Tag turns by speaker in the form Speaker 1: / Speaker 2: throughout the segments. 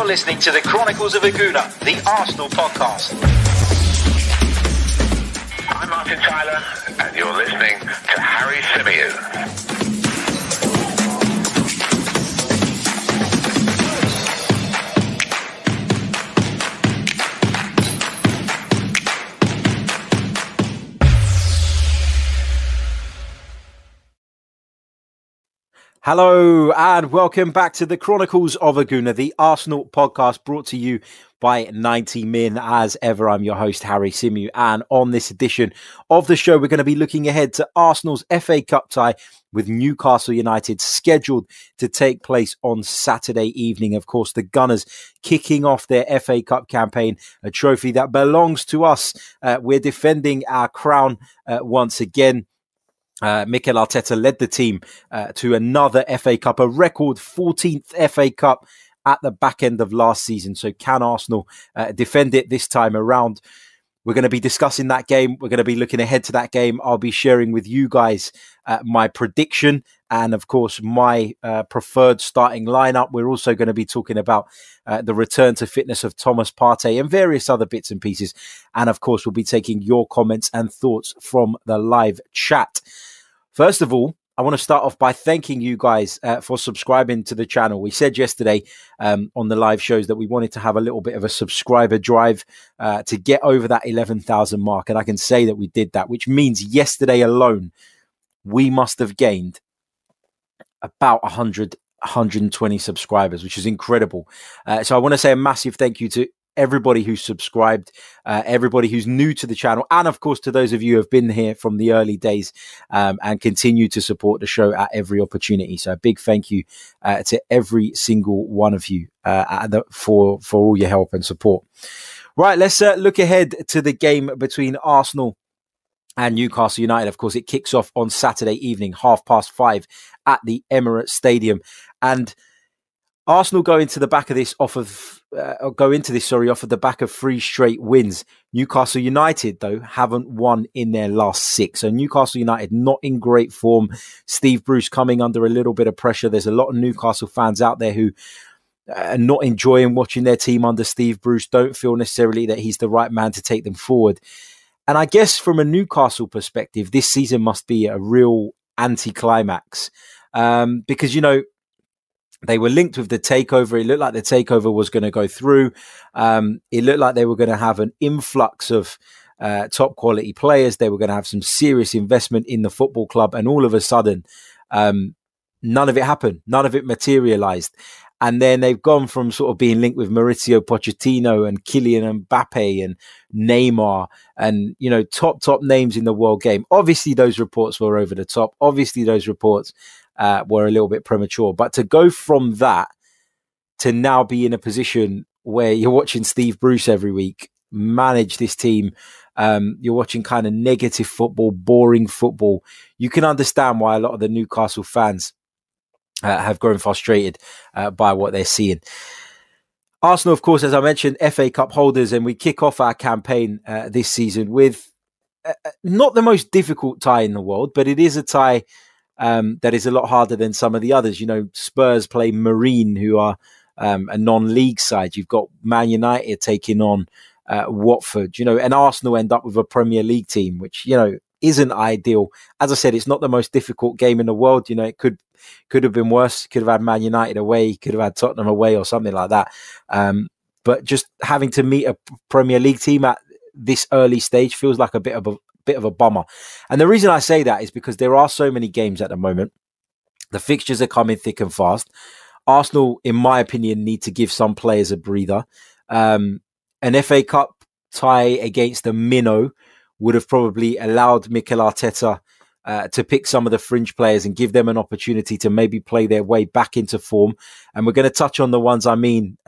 Speaker 1: You're listening to the Chronicles of Aguna, the Arsenal podcast.
Speaker 2: I'm Martin Tyler, and you're listening to Harry Symeou.
Speaker 3: Hello and welcome back to the Chronicles of Aguna, the Arsenal podcast brought to you by 90 Min. As ever, I'm your host, Harry Symeou, and on this edition of the show, we're going to be looking ahead to Arsenal's FA Cup tie with Newcastle United scheduled to take place on Saturday evening. Of course, the Gunners kicking off their FA Cup campaign, a trophy that belongs to us. We're defending our crown once again. Mikel Arteta led the team to another FA Cup, a record 14th FA Cup at the back end of last season. So can Arsenal defend it this time around? We're going to be discussing that game. We're going to be looking ahead to that game. I'll be sharing with you guys my prediction and, of course, my preferred starting lineup. We're also going to be talking about the return to fitness of Thomas Partey and various other bits and pieces. And, of course, we'll be taking your comments and thoughts from the live chat. First of all, I want to start off by thanking you guys for subscribing to the channel. We said yesterday on the live shows that we wanted to have a little bit of a subscriber drive to get over that 11,000 mark. And I can say that we did that, which means yesterday alone, we must have gained about 120 subscribers, which is incredible. So I want to say a massive thank you to everybody who's subscribed, everybody who's new to the channel, and of course to those of you who have been here from the early days and continue to support the show at every opportunity. So a big thank you to every single one of you for all your help and support. Right, let's look ahead to the game between Arsenal and Newcastle United. Of course, it kicks off on Saturday evening, 5:30 at the Emirates Stadium, and Arsenal go into the back of this off of the back of 3 straight wins. Newcastle United, though, haven't won in their last 6. So Newcastle United not in great form. Steve Bruce coming under a little bit of pressure. There's a lot of Newcastle fans out there who are not enjoying watching their team under Steve Bruce, don't feel necessarily that he's the right man to take them forward. And I guess from a Newcastle perspective, this season must be a real anticlimax because, you know, they were linked with the takeover. It looked like the takeover was going to go through. It looked like they were going to have an influx of top quality players. They were going to have some serious investment in the football club. And all of a sudden, none of it happened. None of it materialized. And then they've gone from sort of being linked with Mauricio Pochettino and Kylian Mbappe and Neymar and, you know, top names in the world game. Obviously, those reports were over the top. Obviously, those reports were a little bit premature. But to go from that to now be in a position where you're watching Steve Bruce every week manage this team, you're watching kind of negative football, boring football, you can understand why a lot of the Newcastle fans have grown frustrated by what they're seeing. Arsenal, of course, as I mentioned, FA Cup holders, and we kick off our campaign this season with not the most difficult tie in the world, but it is a tie that is a lot harder than some of the others. You know, Spurs play Marine, who are a non-league side. You've got Man United taking on Watford, you know, and Arsenal end up with a Premier League team, which, you know, isn't ideal. As I said, it's not the most difficult game in the world. You know, it could have been worse. Could have had Man United away, could have had Tottenham away or something like that. But just having to meet a Premier League team at this early stage feels like a bit of a bummer. And the reason I say that is because there are so many games at the moment. The fixtures are coming thick and fast. Arsenal, in my opinion, need to give some players a breather. An FA Cup tie against the minnow would have probably allowed Mikel Arteta to pick some of the fringe players and give them an opportunity to maybe play their way back into form. And we're going to touch on the ones I mean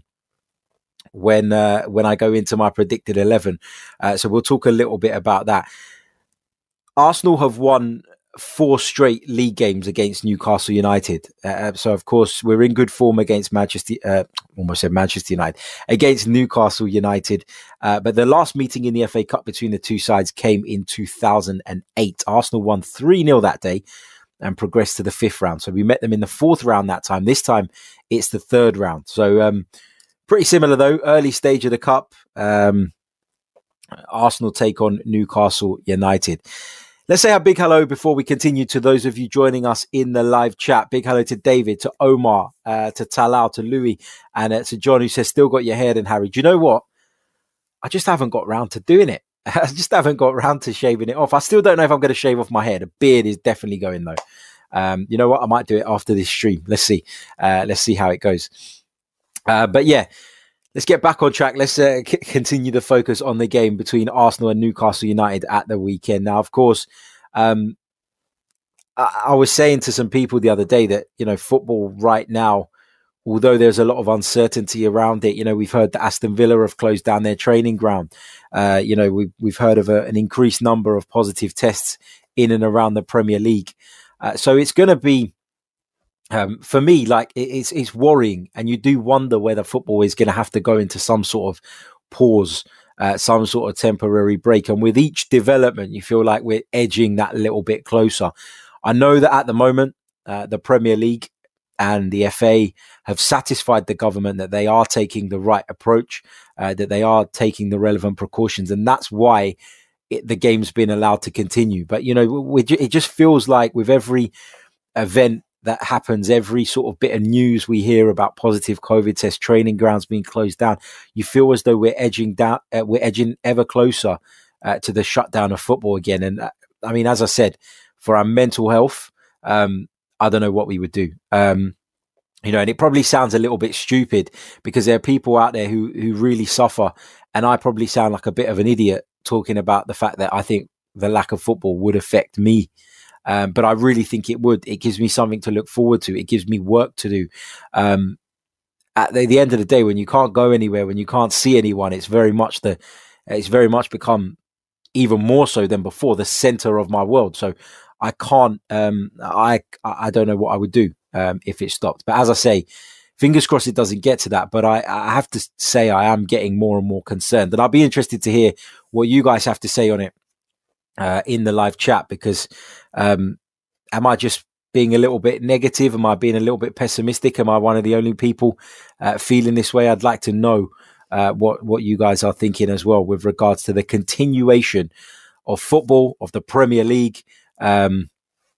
Speaker 3: when I go into my predicted 11. So we'll talk a little bit about that. Arsenal have won 4 straight league games against Newcastle United. So, of course, we're in good form against Manchester United, against Newcastle United. But the last meeting in the FA Cup between the two sides came in 2008. Arsenal won 3-0 that day and progressed to the 5th round. So we met them in the 4th round that time. This time, it's the 3rd round. So Pretty similar though, early stage of the cup. Arsenal take on Newcastle United. Let's say a big hello before we continue to those of you joining us in the live chat. Big hello to David, to Omar, to Talal, to Louis, and to John, who says, still got your hair in, Harry. Do you know what? I just haven't got round to doing it. I just haven't got round to shaving it off. I still don't know if I'm going to shave off my hair. The beard is definitely going though. You know what? I might do it after this stream. Let's see. Let's see how it goes. But yeah, let's get back on track. Let's continue to focus on the game between Arsenal and Newcastle United at the weekend. Now, of course, I was saying to some people the other day that, you know, football right now, although there's a lot of uncertainty around it, you know, we've heard that Aston Villa have closed down their training ground. You know, we've heard of an increased number of positive tests in and around the Premier League. So it's going to be, for me, like it's worrying, and you do wonder whether football is going to have to go into some sort of pause, some sort of temporary break. And with each development, you feel like we're edging that little bit closer. I know that at the moment, the Premier League and the FA have satisfied the government that they are taking the right approach, that they are taking the relevant precautions, and that's why the game's been allowed to continue. But, you know, it just feels like with every event that happens, every sort of bit of news we hear about positive COVID test, training grounds being closed down, you feel as though we're edging ever closer to the shutdown of football again. And I mean, as I said, for our mental health, I don't know what we would do. You know, and it probably sounds a little bit stupid because there are people out there who really suffer. And I probably sound like a bit of an idiot talking about the fact that I think the lack of football would affect me. But I really think it would. It gives me something to look forward to. It gives me work to do. At the end of the day, when you can't go anywhere, when you can't see anyone, it's very much become even more so than before the center of my world. So I can't. I don't know what I would do if it stopped. But as I say, fingers crossed it doesn't get to that. But I have to say I am getting more and more concerned, and I'll be interested to hear what you guys have to say on it in the live chat, because am I just being a little bit negative? Am I being a little bit pessimistic? Am I one of the only people feeling this way? I'd like to know what you guys are thinking as well with regards to the continuation of football, of the Premier League, and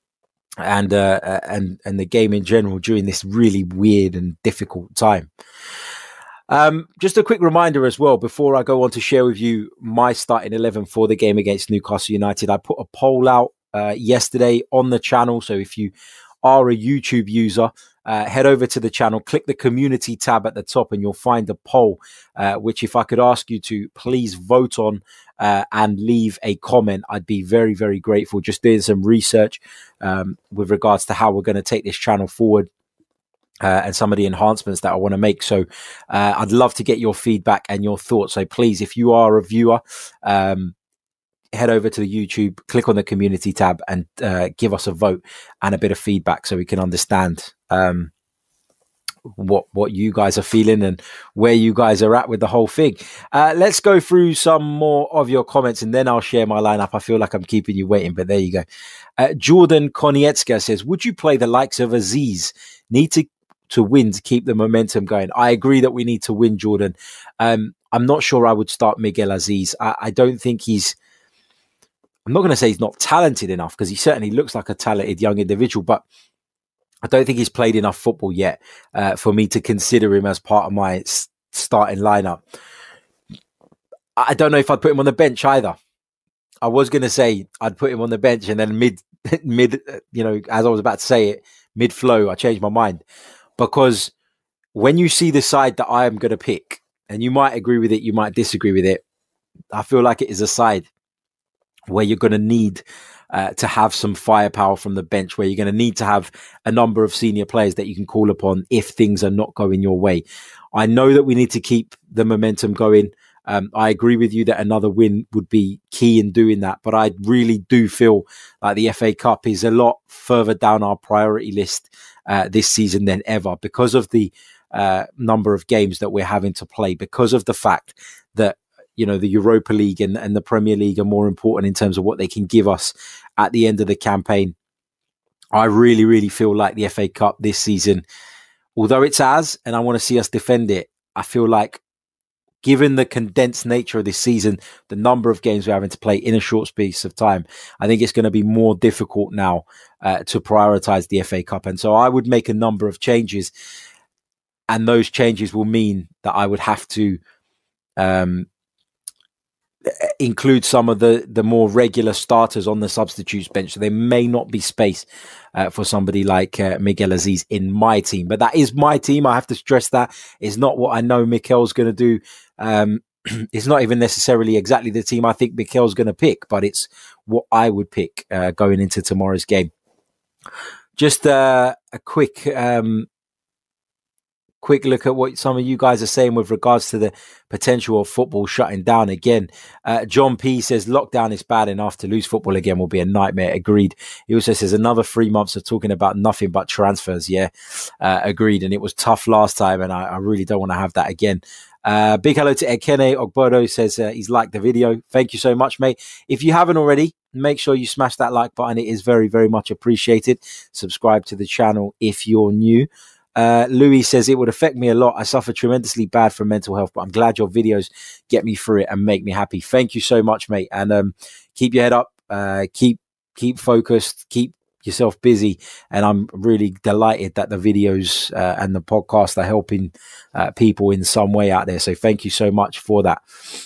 Speaker 3: the game in general during this really weird and difficult time. Just a quick reminder as well, before I go on to share with you my starting 11 for the game against Newcastle United. I put a poll out yesterday on the channel. So if you are a YouTube user, head over to the channel, click the community tab at the top, and you'll find a poll, which if I could ask you to please vote on and leave a comment, I'd be very, very grateful. Just doing some research with regards to how we're going to take this channel forward. And some of the enhancements that I want to make. So I'd love to get your feedback and your thoughts. So please, if you are a viewer, head over to the YouTube, click on the community tab, and give us a vote and a bit of feedback so we can understand what you guys are feeling and where you guys are at with the whole thing. Let's go through some more of your comments, and then I'll share my lineup. I feel like I'm keeping you waiting, but there you go. Jordan Koniecka says, would you play the likes of Aziz? Need to win to keep the momentum going. I agree that we need to win, Jordan. I'm not sure I would start Miguel Aziz. I don't think I'm not going to say he's not talented enough, because he certainly looks like a talented young individual, but I don't think he's played enough football yet for me to consider him as part of my starting lineup. I don't know if I'd put him on the bench either. I was going to say I'd put him on the bench, and then mid, you know, as I was about to say it, mid-flow, I changed my mind. Because when you see the side that I am going to pick, and you might agree with it, you might disagree with it, I feel like it is a side where you're going to need to have some firepower from the bench, where you're going to need to have a number of senior players that you can call upon if things are not going your way. I know that we need to keep the momentum going. I agree with you that another win would be key in doing that, but I really do feel like the FA Cup is a lot further down our priority list this season than ever, because of the number of games that we're having to play, because of the fact that, you know, the Europa League and the Premier League are more important in terms of what they can give us at the end of the campaign. I really, really feel like the FA Cup this season, although it's ours and I want to see us defend it, I feel like, given the condensed nature of this season, the number of games we're having to play in a short space of time, I think it's going to be more difficult now to prioritise the FA Cup. And so I would make a number of changes, and those changes will mean that I would have to include some of the more regular starters on the substitutes bench. So there may not be space for somebody like Miguel Aziz in my team. But that is my team. I have to stress that. It's not what I know Mikel's going to do. It's not even necessarily exactly the team I think Mikel's going to pick, but it's what I would pick going into tomorrow's game. Just a quick look at what some of you guys are saying with regards to the potential of football shutting down again. John P says lockdown is bad enough. To lose football again will be a nightmare. Agreed. He also says another 3 months of talking about nothing but transfers. Yeah, agreed. And it was tough last time, and I really don't want to have that again. Big hello to Ekene Ogbodo, says he's liked the video. Thank you so much, mate. If you haven't already, make sure you smash that like button. It is very, very much appreciated. Subscribe to the channel if you're new. Louis says it would affect me a lot. I suffer tremendously bad from mental health, but I'm glad your videos get me through it and make me happy. Thank you so much, mate. And keep your head up, keep focused, keep yourself busy. And I'm really delighted that the videos and the podcast are helping people in some way out there. So thank you so much for that.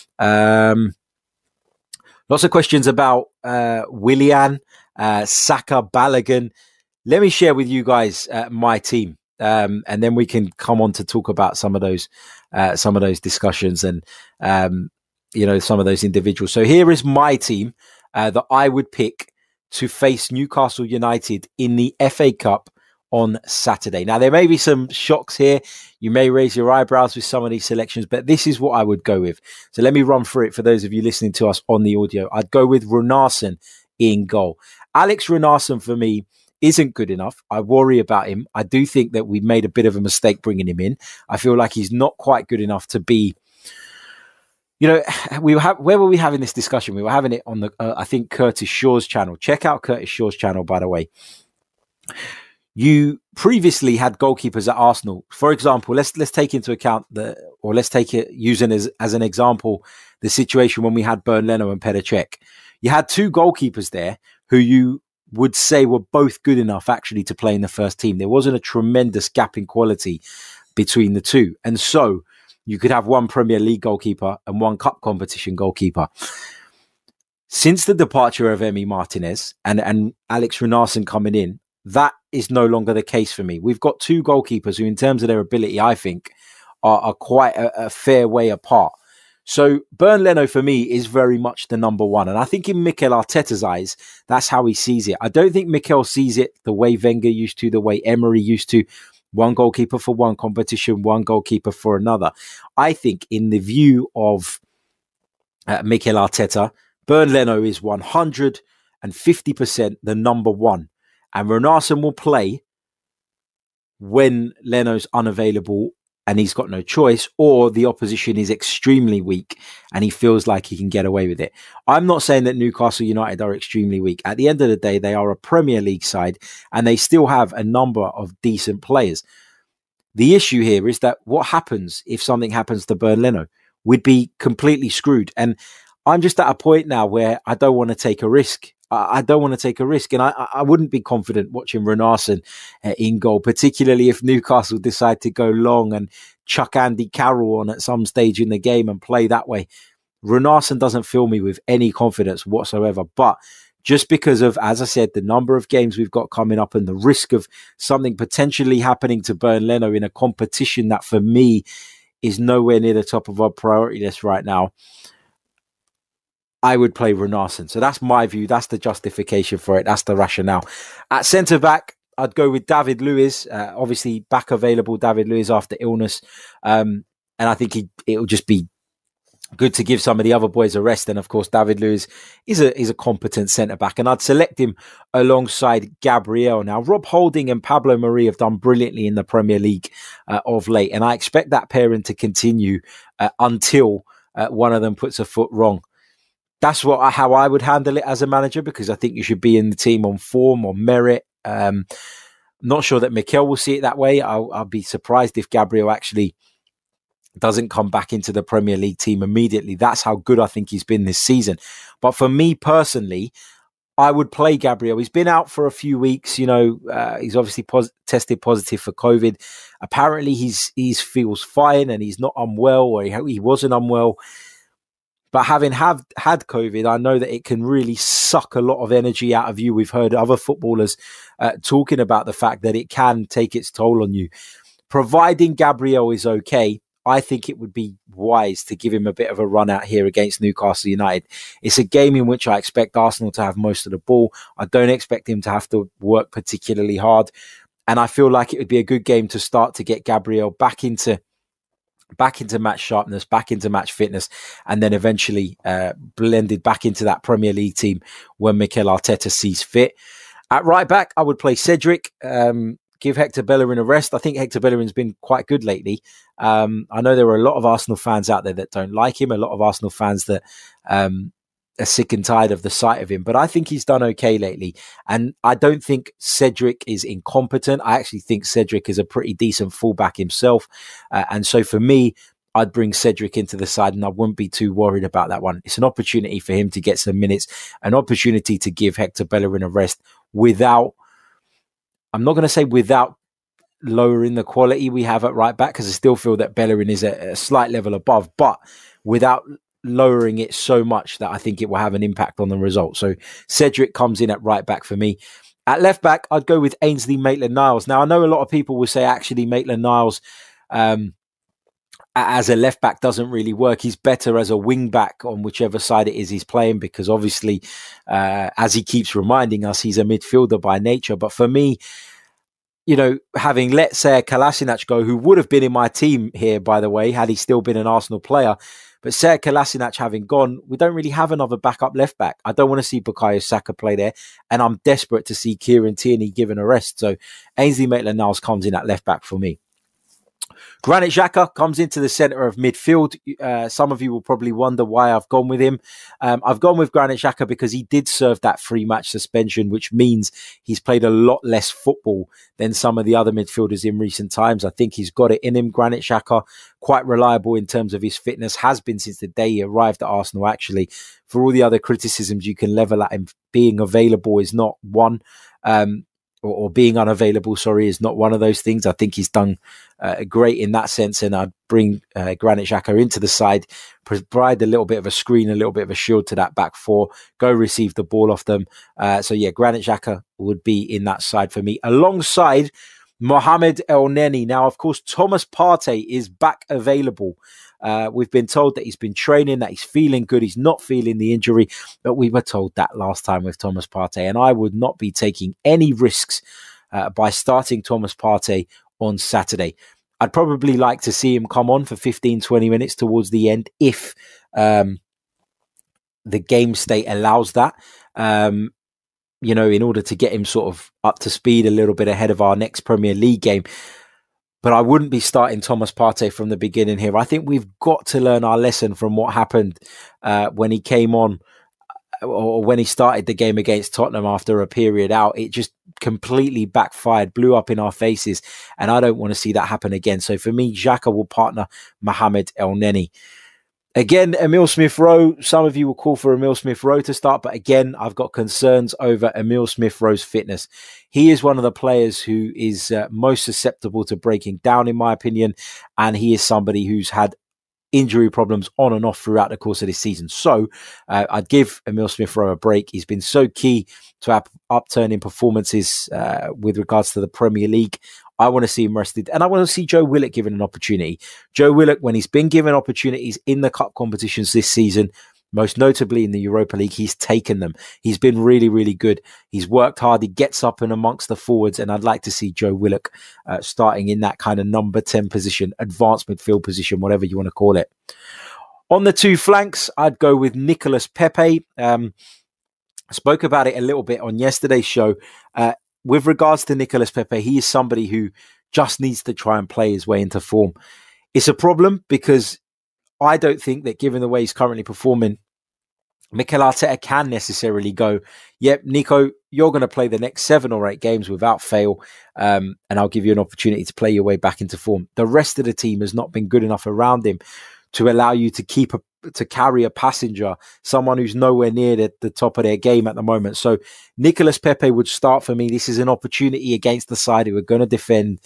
Speaker 3: Lots of questions about Willian, Saka, Balogun. Let me share with you guys my team. And then we can come on to talk about some of those discussions and, some of those individuals. So here is my team that I would pick to face Newcastle United in the FA Cup on Saturday. Now, there may be some shocks here. You may raise your eyebrows with some of these selections, but this is what I would go with. So let me run through it for those of you listening to us on the audio. I'd go with Runarsson in goal. Alex Runarsson, for me, isn't good enough. I worry about him. I do think that we made a bit of a mistake bringing him in. I feel like he's not quite good enough to be, where were we having this discussion? We were having it on the, I think, Curtis Shaw's channel. Check out Curtis Shaw's channel, by the way. You previously had goalkeepers at Arsenal. For example, let's take into account let's take it using as an example, the situation when we had Bernd Leno and Petr Cech. You had two goalkeepers there who you would say were both good enough actually to play in the first team. There wasn't a tremendous gap in quality between the two. And so you could have one Premier League goalkeeper and one cup competition goalkeeper. Since the departure of Emi Martinez and Alex Runarsson coming in, that is no longer the case for me. We've got two goalkeepers who, in terms of their ability, I think, are quite a fair way apart. So Bernd Leno, for me, is very much the number one. And I think in Mikel Arteta's eyes, that's how he sees it. I don't think Mikel sees it the way Wenger used to, the way Emery used to. One goalkeeper for one competition, one goalkeeper for another. I think in the view of Mikel Arteta, Bernd Leno is 150% the number one. And Runarsson will play when Leno's unavailable and he's got no choice, or the opposition is extremely weak and he feels like he can get away with it. I'm not saying that Newcastle United are extremely weak. At the end of the day, they are a Premier League side and they still have a number of decent players. The issue here is that what happens if something happens to Bernd Leno? We'd be completely screwed. And I'm just at a point now where I don't want to take a risk. I don't want to take a risk. And I wouldn't be confident watching Runarsson in goal, particularly if Newcastle decide to go long and chuck Andy Carroll on at some stage in the game and play that way. Runarsson doesn't fill me with any confidence whatsoever. But just because of, as I said, the number of games we've got coming up and the risk of something potentially happening to Bernd Leno in a competition that for me is nowhere near the top of our priority list right now, I would play Runarsson. So that's my view. That's the justification for it. That's the rationale. At centre-back, I'd go with David Luiz. Obviously, back available David Luiz after illness. And I think it'll just be good to give some of the other boys a rest. And, of course, David Luiz is a competent centre-back. And I'd select him alongside Gabriel. Now, Rob Holding and Pablo Mari have done brilliantly in the Premier League of late. And I expect that pairing to continue until one of them puts a foot wrong. That's how I would handle it as a manager, because I think you should be in the team on form or merit. Not sure that Mikel will see it that way. I'll be surprised if Gabriel actually doesn't come back into the Premier League team immediately. That's how good I think he's been this season. But for me personally, I would play Gabriel. He's been out for a few weeks. He's obviously tested positive for COVID. Apparently, he feels fine and he's not unwell, or he wasn't unwell. But having had COVID, I know that it can really suck a lot of energy out of you. We've heard other footballers talking about the fact that it can take its toll on you. Providing Gabriel is okay, I think it would be wise to give him a bit of a run out here against Newcastle United. It's a game in which I expect Arsenal to have most of the ball. I don't expect him to have to work particularly hard. And I feel like it would be a good game to start to get Gabriel back into match sharpness, back into match fitness, and then eventually blended back into that Premier League team when Mikel Arteta sees fit. At right back, I would play Cedric. Give Hector Bellerin a rest. I think Hector Bellerin's been quite good lately. I know there are a lot of Arsenal fans out there that don't like him, a lot of Arsenal fans that are sick and tired of the sight of him, but I think he's done okay lately. And I don't think Cedric is incompetent. I actually think Cedric is a pretty decent fullback himself. And so for me, I'd bring Cedric into the side and I wouldn't be too worried about that one. It's an opportunity for him to get some minutes, an opportunity to give Hector Bellerin a rest without, I'm not going to say without lowering the quality we have at right back, because I still feel that Bellerin is a slight level above, but without lowering it so much that I think it will have an impact on the result. So Cedric comes in at right back for me. At left back, I'd go with Ainsley Maitland-Niles. Now, I know a lot of people will say actually Maitland-Niles as a left back doesn't really work. He's better as a wing back on whichever side it is he's playing, because obviously, as he keeps reminding us, he's a midfielder by nature. But for me, having let Sead Kolasinac go, who would have been in my team here, by the way, had he still been an Arsenal player, but Sead Kolasinac having gone, we don't really have another backup left back. I don't want to see Bukayo Saka play there, and I'm desperate to see Kieran Tierney given a rest. So Ainsley Maitland-Niles comes in at left back for me. Granit Xhaka comes into the centre of midfield. Some of you will probably wonder why I've gone with him. I've gone with Granit Xhaka because he did serve that 3-match suspension, which means he's played a lot less football than some of the other midfielders in recent times. I think he's got it in him. Granit Xhaka, quite reliable in terms of his fitness, has been since the day he arrived at Arsenal, actually. For all the other criticisms you can level at him, being available is not one. Or being unavailable, is not one of those things. I think he's done great in that sense, and I'd bring Granit Xhaka into the side, provide a little bit of a screen, a little bit of a shield to that back four, go receive the ball off them. Granit Xhaka would be in that side for me, alongside Mohamed Elneny. Now, of course, Thomas Partey is back available. We've been told that he's been training, that he's feeling good. He's not feeling the injury, but we were told that last time with Thomas Partey. And I would not be taking any risks by starting Thomas Partey on Saturday. I'd probably like to see him come on for 15, 20 minutes towards the end if the game state allows that. In order to get him sort of up to speed a little bit ahead of our next Premier League game. But I wouldn't be starting Thomas Partey from the beginning here. I think we've got to learn our lesson from what happened when he came on, or when he started the game against Tottenham after a period out. It just completely backfired, blew up in our faces, and I don't want to see that happen again. So for me, Xhaka will partner Mohamed Elneny. Again, Emile Smith-Rowe, some of you will call for Emile Smith-Rowe to start, but again, I've got concerns over Emile Smith-Rowe's fitness. He is one of the players who is most susceptible to breaking down, in my opinion, and he is somebody who's had injury problems on and off throughout the course of this season. So I'd give Emile Smith-Rowe a break. He's been so key to our upturning performances with regards to the Premier League. I want to see him rested, and I want to see Joe Willock given an opportunity. Joe Willock, when he's been given opportunities in the cup competitions this season, most notably in the Europa League, he's taken them. He's been really, really good. He's worked hard. He gets up and amongst the forwards, and I'd like to see Joe Willock starting in that kind of number 10 position, advanced midfield position, whatever you want to call it. On the two flanks, I'd go with Nicolas Pepe. I spoke about it a little bit on yesterday's show. With regards to Nicolas Pepe, he is somebody who just needs to try and play his way into form. It's a problem because I don't think that, given the way he's currently performing, Mikel Arteta can necessarily go, yep, Nico, you're going to play the next 7 or 8 games without fail, and I'll give you an opportunity to play your way back into form. The rest of the team has not been good enough around him to allow you to carry a passenger, someone who's nowhere near the top of their game at the moment. So Nicolas Pepe would start for me. This is an opportunity against the side who are going to defend,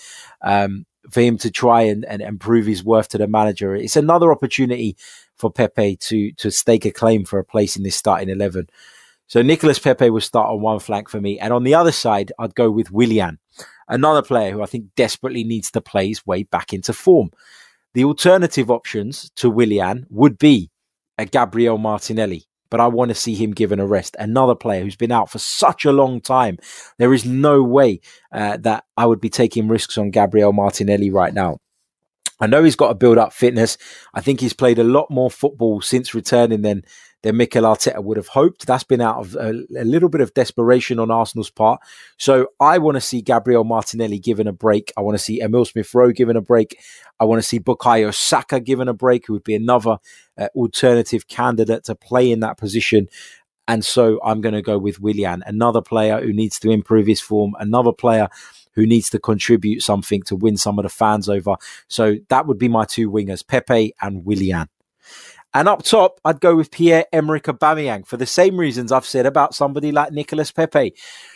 Speaker 3: for him to try and prove his worth to the manager. It's another opportunity for Pepe to stake a claim for a place in this starting 11. So Nicolas Pepe will start on one flank for me. And on the other side, I'd go with Willian, another player who I think desperately needs to play his way back into form. The alternative options to Willian would be a Gabriel Martinelli, but I want to see him given a rest. Another player who's been out for such a long time. There is no way that I would be taking risks on Gabriel Martinelli right now. I know he's got to build up fitness. I think he's played a lot more football since returning than Mikel Arteta would have hoped. That's been out of a little bit of desperation on Arsenal's part. So I want to see Gabriel Martinelli given a break. I want to see Emile Smith-Rowe given a break. I want to see Bukayo Saka given a break, who would be another alternative candidate to play in that position. And so I'm going to go with Willian, another player who needs to improve his form, another player who needs to contribute something to win some of the fans over. So that would be my 2 wingers, Pepe and Willian. And up top, I'd go with Pierre-Emerick Aubameyang for the same reasons I've said about somebody like Nicolas Pepe.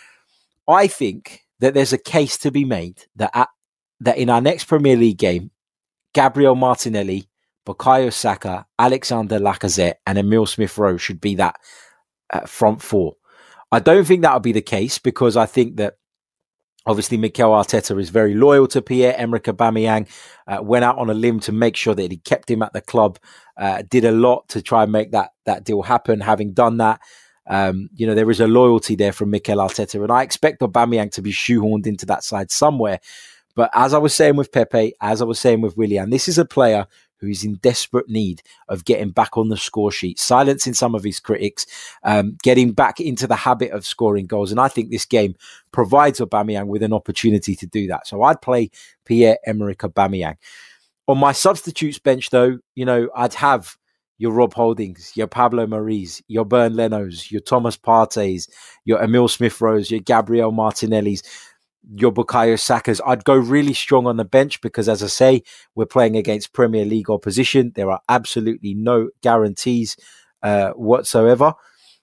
Speaker 3: I think that there's a case to be made that in our next Premier League game, Gabriel Martinelli, Bukayo Saka, Alexander Lacazette and Emile Smith-Rowe should be that front 4. I don't think that'll be the case because I think that obviously Mikel Arteta is very loyal to Pierre-Emerick Aubameyang, went out on a limb to make sure that he kept him at the club, did a lot to try and make that deal happen. Having done that, there is a loyalty there from Mikel Arteta, and I expect Aubameyang to be shoehorned into that side somewhere. But as I was saying with Pepe, as I was saying with Willian, this is a player who is in desperate need of getting back on the score sheet, silencing some of his critics, getting back into the habit of scoring goals. And I think this game provides Aubameyang with an opportunity to do that. So I'd play Pierre-Emerick Aubameyang. On my substitutes bench, though, I'd have your Rob Holdings, your Pablo Maris, your Bernd Leno's, your Thomas Partey's, your Emile Smith-Rowe's, your Gabriel Martinelli's, your Bukayo Saka's. I'd go really strong on the bench because, as I say, we're playing against Premier League opposition. There are absolutely no guarantees whatsoever.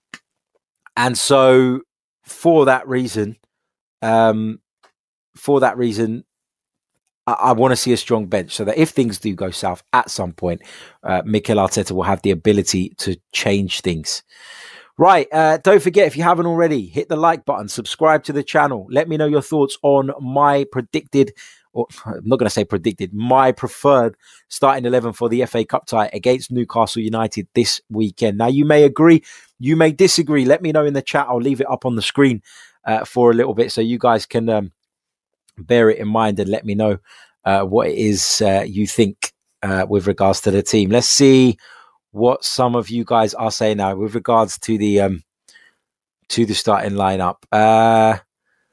Speaker 3: And so for that reason, I want to see a strong bench so that if things do go south at some point, Mikel Arteta will have the ability to change things. Right, don't forget, if you haven't already, hit the like button, subscribe to the channel. Let me know your thoughts on my my preferred starting 11 for the FA Cup tie against Newcastle United this weekend. Now, you may agree, you may disagree. Let me know in the chat. I'll leave it up on the screen for a little bit so you guys can bear it in mind and let me know what it is you think with regards to the team. Let's see what some of you guys are saying now with regards to the starting lineup.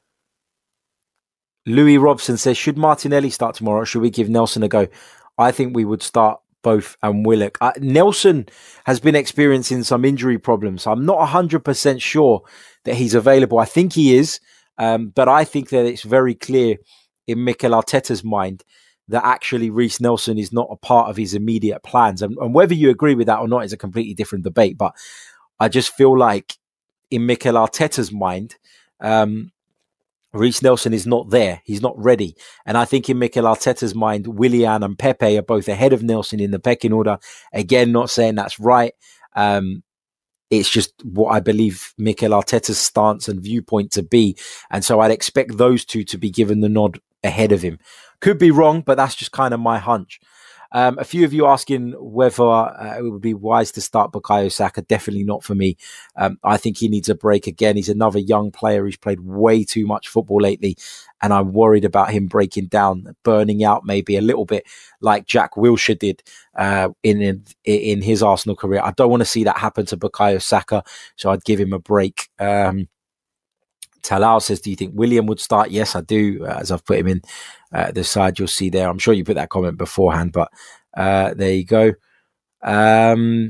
Speaker 3: Louis Robson says, should Martinelli start tomorrow or should we give Nelson a go? I think we would start both and Willock. Nelson has been experiencing some injury problems. So I'm not 100% sure that he's available. I think he is, but I think that it's very clear in Mikel Arteta's mind that actually Reiss Nelson is not a part of his immediate plans. And whether you agree with that or not is a completely different debate. But I just feel like in Mikel Arteta's mind, Reiss Nelson is not there. He's not ready. And I think in Mikel Arteta's mind, Willian and Pepe are both ahead of Nelson in the pecking order. Again, not saying that's right. It's just what I believe Mikel Arteta's stance and viewpoint to be. And so I'd expect those two to be given the nod ahead of him. Could be wrong, but that's just kind of my hunch. A few of you asking whether it would be wise to start Bukayo Saka. Definitely not for me. I think he needs a break again. He's another young player who's played way too much football lately, and I'm worried about him breaking down, burning out maybe a little bit like Jack Wilshere did in his Arsenal career. I don't want to see that happen to Bukayo Saka, so I'd give him a break. Talal says, do you think William would start? Yes, I do. As I've put him in the side, you'll see there. I'm sure you put that comment beforehand, but there you go.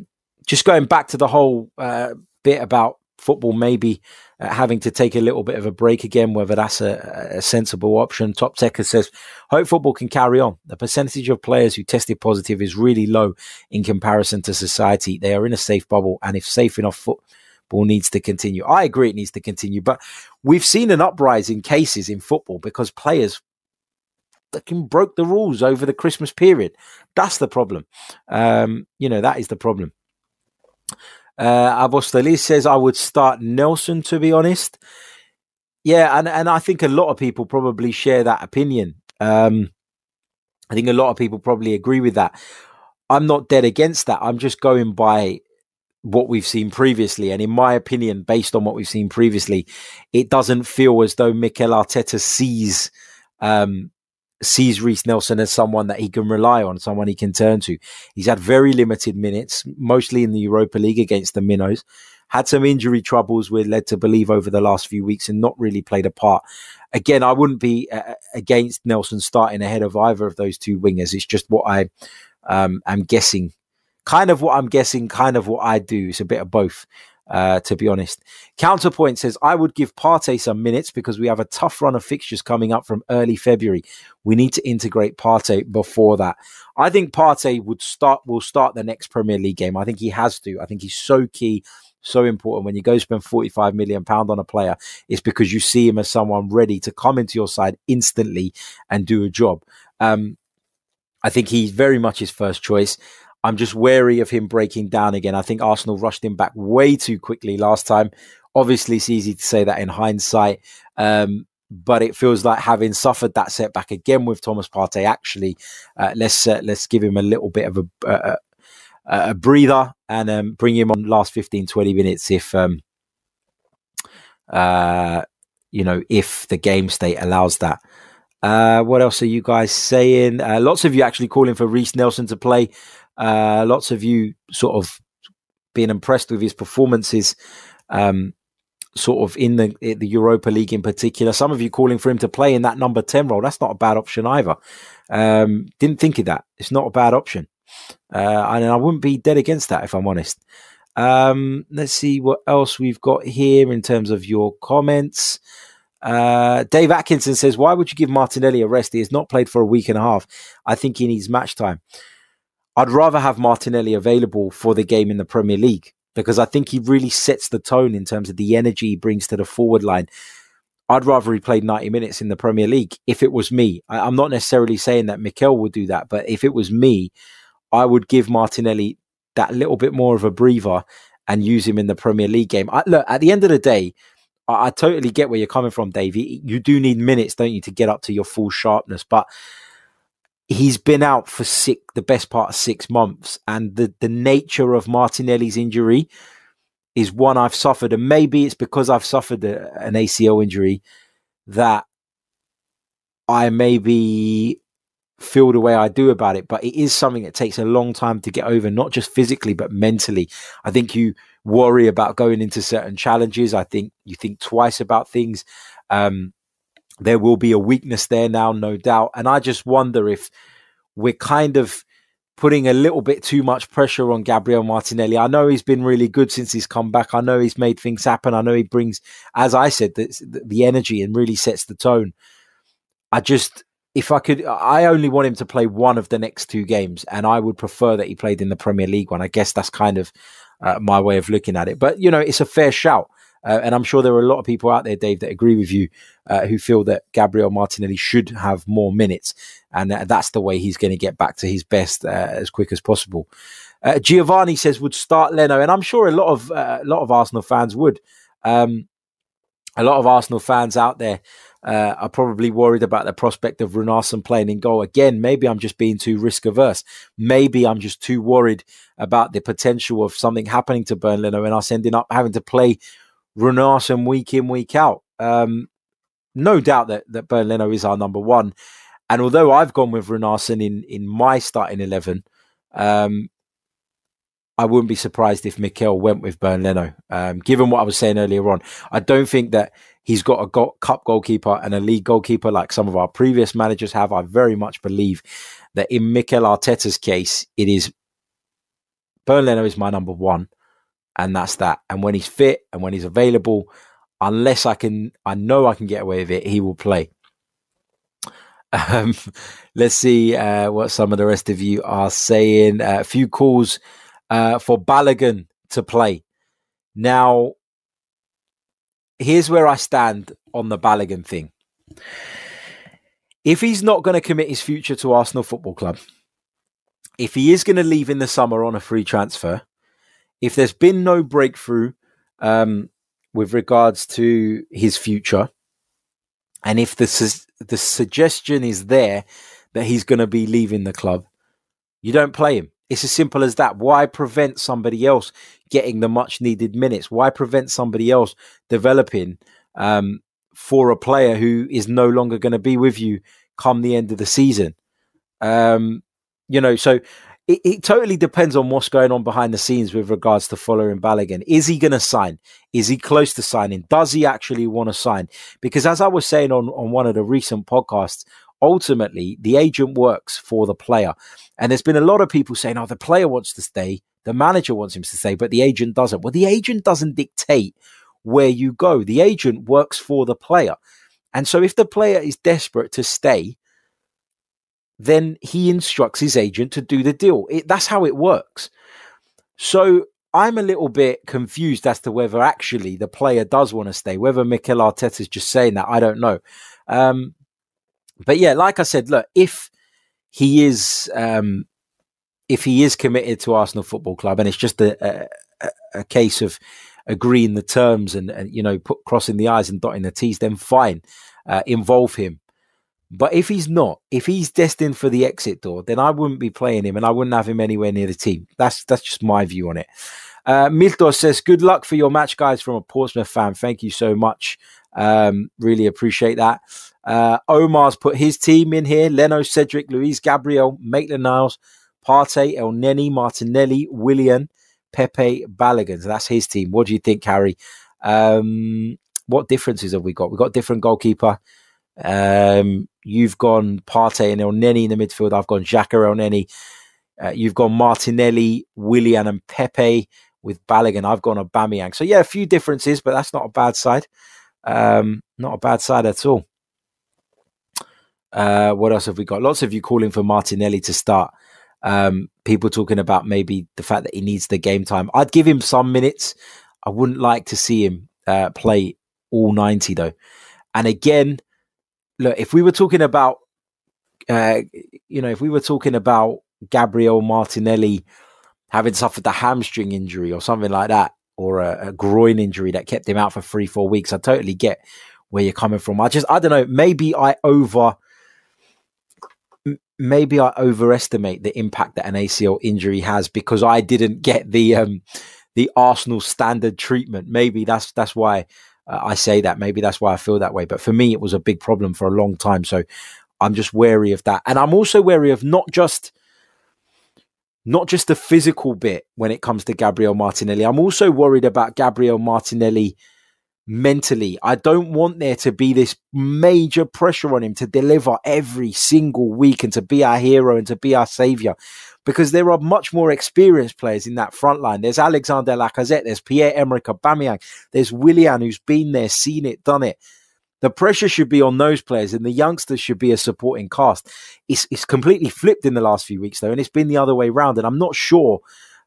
Speaker 3: just going back to the whole bit about football, maybe having to take a little bit of a break again, whether that's a sensible option. Top Techer says, hope football can carry on. The percentage of players who tested positive is really low in comparison to society. They are in a safe bubble, and if safe enough, football needs to continue. I agree it needs to continue, but we've seen an uprise in cases in football because players broke the rules over the Christmas period. That's the problem. That is the problem. Abostelis says, I would start Nelson, to be honest. Yeah, and I think a lot of people probably share that opinion. I think a lot of people probably agree with that. I'm not dead against that. I'm just going by what we've seen previously. And in my opinion, based on what we've seen previously, it doesn't feel as though Mikel Arteta sees Reiss Nelson as someone that he can rely on, someone he can turn to. He's had very limited minutes, mostly in the Europa League against the Minnows. Had some injury troubles we're led to believe over the last few weeks and not really played a part. Again, I wouldn't be against Nelson starting ahead of either of those two wingers. It's just what I am guessing. Kind of what I'm guessing, kind of what I do. It's a bit of both. To be honest. Counterpoint says, I would give Partey some minutes because we have a tough run of fixtures coming up from early February. We need to integrate Partey before that. I think Partey will start the next Premier League game. I think he has to. I think he's so key, so important. When you go spend £45 million on a player, it's because you see him as someone ready to come into your side instantly and do a job. I think he's very much his first choice. I'm just wary of him breaking down again. I think Arsenal rushed him back way too quickly last time. Obviously, it's easy to say that in hindsight, but it feels like having suffered that setback again with Thomas Partey, actually, let's give him a little bit of a breather and bring him on last 15, 20 minutes if the game state allows that. What else are you guys saying? Lots of you actually calling for Reiss Nelson to play. Lots of you sort of being impressed with his performances, sort of in the Europa League in particular. Some of you calling for him to play in that number 10 role. That's not a bad option either. Didn't think of that. It's not a bad option. And I wouldn't be dead against that if I'm honest. Let's see what else we've got here in terms of your comments. Dave Atkinson says, why would you give Martinelli a rest? He has not played for a week and a half. I think he needs match time. I'd rather have Martinelli available for the game in the Premier League because I think he really sets the tone in terms of the energy he brings to the forward line. I'd rather he played 90 minutes in the Premier League if it was me. I'm not necessarily saying that Mikel would do that, but if it was me, I would give Martinelli that little bit more of a breather and use him in the Premier League game. Look, at the end of the day, I totally get where you're coming from, Dave. You do need minutes, don't you, to get up to your full sharpness, but he's been out for the best part of 6 months, and the nature of Martinelli's injury is one I've suffered, and maybe it's because I've suffered an ACL injury that I maybe feel the way I do about it, but it is something that takes a long time to get over, not just physically, but mentally. I think you worry about going into certain challenges. I think you think twice about things. There will be a weakness there now, no doubt. And I just wonder if we're kind of putting a little bit too much pressure on Gabriel Martinelli. I know he's been really good since he's come back. I know he's made things happen. I know he brings, as I said, the energy and really sets the tone. I only want him to play one of the next 2 games, and I would prefer that he played in the Premier League one. I guess that's kind of my way of looking at it. But, it's a fair shout. And I'm sure there are a lot of people out there, Dave, that agree with you, who feel that Gabriel Martinelli should have more minutes. And that's the way he's going to get back to his best as quick as possible. Giovanni says would start Leno. And I'm sure a lot of Arsenal fans would. A lot of Arsenal fans out there are probably worried about the prospect of Runarsson playing in goal. Again, maybe I'm just being too risk averse. Maybe I'm just too worried about the potential of something happening to Bernd Leno and us ending up having to play Runarsson week in, week out. No doubt that Bernd Leno is our number one. And although I've gone with Runarsson in my starting 11, I wouldn't be surprised if Mikel went with Bernd Leno. Given what I was saying earlier on, I don't think that he's got a cup goalkeeper and a league goalkeeper like some of our previous managers have. I very much believe that in Mikel Arteta's case, it is Bernd Leno is my number one, and that's that. And when he's fit and when he's available, unless I know I can get away with it, he will play. Let's see what some of the rest of you are saying. A few calls for Balogun to play. Now, here's where I stand on the Balogun thing. If he's not going to commit his future to Arsenal Football Club, if he is going to leave in the summer on a free transfer, if there's been no breakthrough with regards to his future, and if the suggestion is there that he's going to be leaving the club, you don't play him. It's as simple as that. Why prevent somebody else getting the much needed minutes? Why prevent somebody else developing for a player who is no longer going to be with you come the end of the season? So it totally depends on what's going on behind the scenes with regards to Folarin Balogun. Is he going to sign? Is he close to signing? Does he actually want to sign? Because as I was saying on one of the recent podcasts, ultimately the agent works for the player. And there's been a lot of people saying, the player wants to stay, the manager wants him to stay, but the agent doesn't. Well, the agent doesn't dictate where you go. The agent works for the player. And so if the player is desperate to stay, then he instructs his agent to do the deal. That's how it works. So I'm a little bit confused as to whether actually the player does want to stay, whether Mikel Arteta is just saying that, I don't know. But yeah, like I said, look, if he is committed to Arsenal Football Club and it's just a case of agreeing the terms and crossing the I's and dotting the T's, then fine, involve him. But if he's not, if he's destined for the exit door, then I wouldn't be playing him and I wouldn't have him anywhere near the team. That's just my view on it. Miltos says, good luck for your match, guys, from a Portsmouth fan. Thank you so much. Really appreciate that. Omar's put his team in here. Leno, Cedric, Luis, Gabriel, Maitland-Niles, Partey, El Neni, Martinelli, Willian, Pepe, Balogun. So that's his team. What do you think, Harry? What differences have we got? We've got different goalkeeper. You've gone Partey and El Neni in the midfield. I've gone Xhaka, El Neni. You've gone Martinelli, Willian and Pepe with Balogun. I've gone Aubameyang. So yeah, a few differences, but that's not a bad side. Not a bad side at all. What else have we got? Lots of you calling for Martinelli to start. People talking about maybe the fact that he needs the game time. I'd give him some minutes. I wouldn't like to see him play all 90 though. And again, look, if we were talking about, Gabriel Martinelli having suffered a hamstring injury or something like that, or a groin injury that kept him out for 3-4 weeks, I totally get where you're coming from. I don't know. Maybe I overestimate the impact that an ACL injury has because I didn't get the Arsenal standard treatment. Maybe that's why I say that. Maybe that's why I feel that way. But for me, it was a big problem for a long time. So I'm just wary of that. And I'm also wary of not just the physical bit when it comes to Gabriel Martinelli. I'm also worried about Gabriel Martinelli mentally. I don't want there to be this major pressure on him to deliver every single week and to be our hero and to be our saviour, because there are much more experienced players in that front line. There's Alexander Lacazette, there's Pierre-Emerick Aubameyang, there's Willian, who's been there, seen it, done it. The pressure should be on those players and the youngsters should be a supporting cast. It's completely flipped in the last few weeks though, and it's been the other way around, and I'm not sure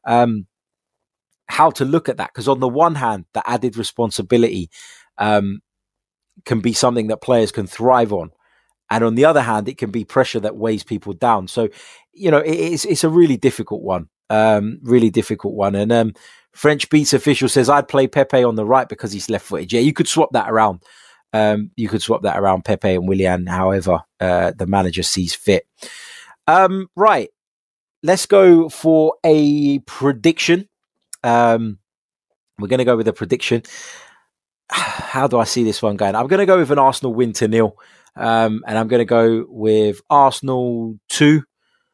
Speaker 3: how to look at that, because on the one hand, the added responsibility can be something that players can thrive on, and on the other hand, it can be pressure that weighs people down. So, it's a really difficult one, And French Beats Official says, I'd play Pepe on the right because he's left-footed. Yeah, you could swap that around. Pepe and Willian, however the manager sees fit. Right, let's go for a prediction. We're going to go with a prediction. How do I see this one going? I'm going to go with an Arsenal win to 0. And I'm going to go with Arsenal 2,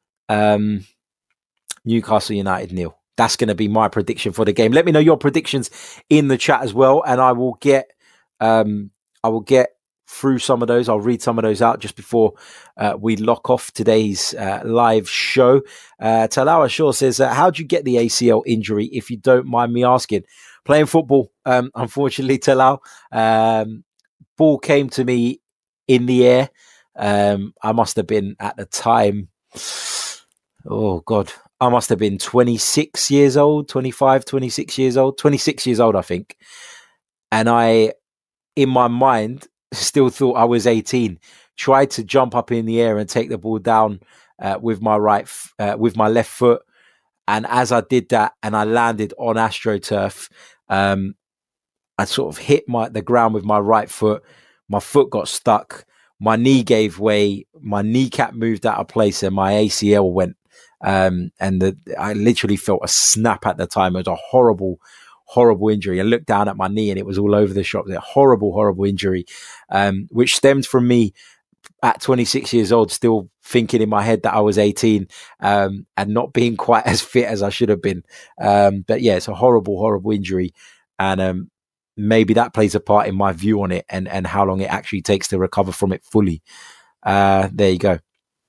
Speaker 3: Newcastle United 0. That's going to be my prediction for the game. Let me know your predictions in the chat as well, and I will get through some of those. I'll read some of those out just before we lock off today's live show. Talawa Shaw says, how do you get the ACL injury, if you don't mind me asking? Playing football, unfortunately, Talau. Ball came to me in the air. I must have been at the time, oh God, I must have been 26 years old, 25, 26 years old, 26 years old, I think. And I, in my mind, still thought I was 18, tried to jump up in the air and take the ball down with my left foot. And as I did that and I landed on AstroTurf, I sort of hit the ground with my right foot. My foot got stuck. My knee gave way. My kneecap moved out of place and my ACL went. I literally felt a snap at the time. It was a horrible, horrible injury. I looked down at my knee and it was all over the shop. It was a horrible, horrible injury, which stemmed from me at 26 years old, still thinking in my head that I was 18, and not being quite as fit as I should have been. But yeah, it's a horrible, horrible injury. And, maybe that plays a part in my view on it and how long it actually takes to recover from it fully. There you go.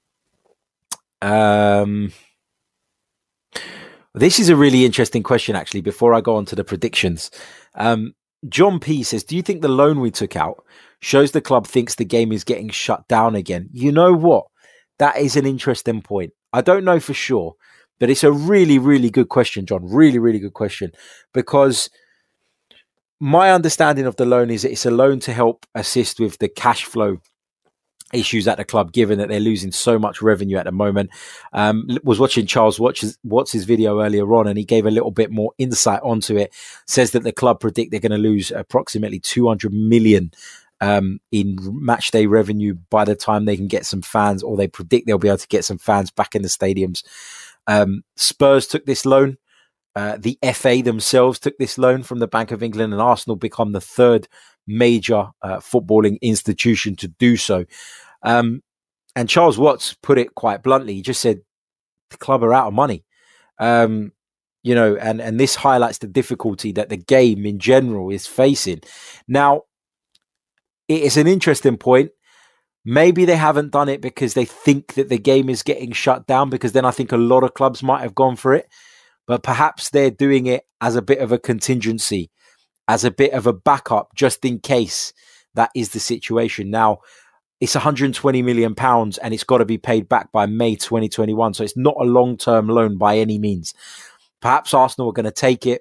Speaker 3: This is a really interesting question, actually, before I go on to the predictions. John P says, do you think the loan we took out shows the club thinks the game is getting shut down again? You know what? That is an interesting point. I don't know for sure, but it's a really, really good question, John. Really, really good question. Because my understanding of the loan is it's a loan to help assist with the cash flow issues at the club, given that they're losing so much revenue at the moment. Was watching Charles Watts' video earlier on, and he gave a little bit more insight onto it. Says that the club predict they're going to lose approximately 200 million in match day revenue by the time they can get some fans, or they predict they'll be able to get some fans back in the stadiums. Spurs took this loan. The FA themselves took this loan from the Bank of England, and Arsenal become the third major footballing institution to do so. And Charles Watts put it quite bluntly. He just said, the club are out of money. And this highlights the difficulty that the game in general is facing. Now, it is an interesting point. Maybe they haven't done it because they think that the game is getting shut down, because then I think a lot of clubs might have gone for it. But perhaps they're doing it as a bit of a contingency, as a bit of a backup, just in case that is the situation. Now, it's £120 million and it's got to be paid back by May 2021. So it's not a long-term loan by any means. Perhaps Arsenal are going to take it,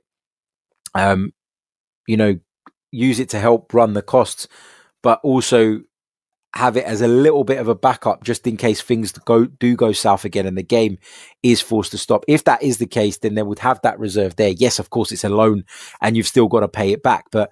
Speaker 3: use it to help run the costs, but also have it as a little bit of a backup just in case things do go south again and the game is forced to stop. If that is the case, then they would have that reserve there. Yes, of course, it's a loan and you've still got to pay it back. But,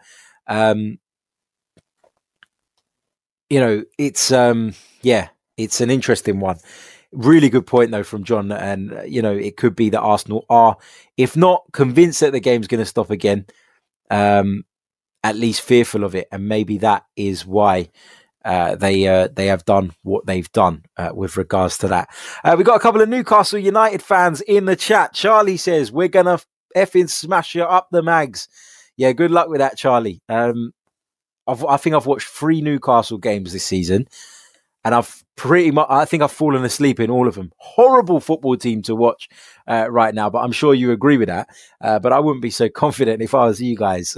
Speaker 3: it's an interesting one. Really good point, though, from John. And, it could be that Arsenal are, if not convinced that the game's going to stop again, at least fearful of it. And maybe that is why they have done what they've done with regards to that. We got a couple of Newcastle United fans in the chat. Charlie says, we're going to effing smash you up the mags. Yeah, good luck with that, Charlie. I think I've watched 3 Newcastle games this season, and I think I've fallen asleep in all of them. Horrible football team to watch right now, but I'm sure you agree with that. But I wouldn't be so confident if I was you guys.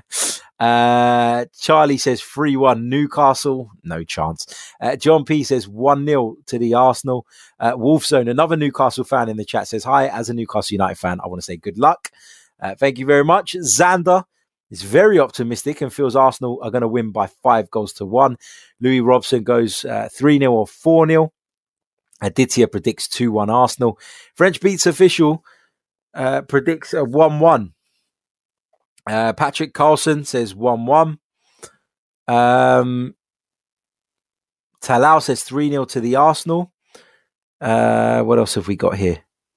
Speaker 3: Charlie says 3-1 Newcastle. No chance. John P says 1-0 to the Arsenal. Wolfzone, another Newcastle fan in the chat, says, hi, as a Newcastle United fan, I want to say good luck. Thank you very much. Xander is very optimistic and feels Arsenal are going to win by 5-1. Louis Robson goes 3-0 or 4-0. Aditya predicts 2-1 Arsenal. French Beats Official predicts a 1-1. Patrick Carlson says 1-1. Talau says 3-0 to the Arsenal. What else have we got here?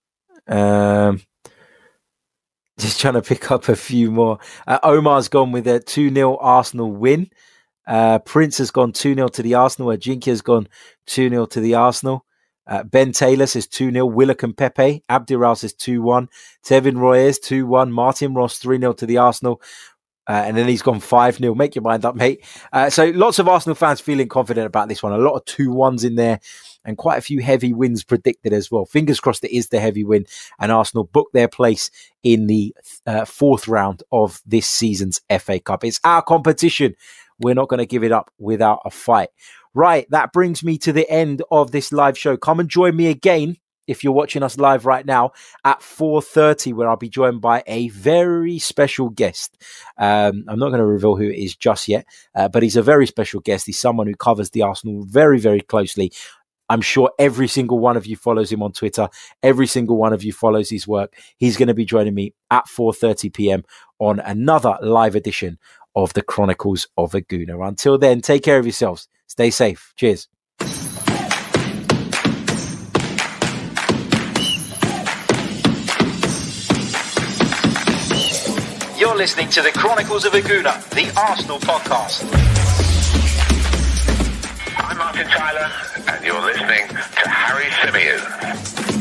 Speaker 3: Just trying to pick up a few more. Omar's gone with a 2-0 Arsenal win. Prince has gone 2-0 to the Arsenal. Ajinki has gone 2-0 to the Arsenal. Ben Taylor says 2-0. Willock and Pepe. Abdiral says 2-1. Tevin Royes 2-1. Martin Ross 3-0 to the Arsenal. And then he's gone 5-0. Make your mind up, mate. So lots of Arsenal fans feeling confident about this one. A lot of 2-1s in there and quite a few heavy wins predicted as well. Fingers crossed it is the heavy win and Arsenal book their place in the fourth round of this season's FA Cup. It's our competition. We're not going to give it up without a fight. Right, that brings me to the end of this live show. Come and join me again if you're watching us live right now at 4:30, where I'll be joined by a very special guest. I'm not going to reveal who it is just yet, but he's a very special guest. He's someone who covers the Arsenal very, very closely. I'm sure every single one of you follows him on Twitter. Every single one of you follows his work. He's going to be joining me at 4:30 p.m. on another live edition of the Chronicles of a Gooner. Until then, take care of yourselves. Stay safe. Cheers.
Speaker 1: You're listening to the Chronicles of a Gooner, the Arsenal podcast.
Speaker 2: I'm Martin Tyler, and you're listening to Harry Symeou.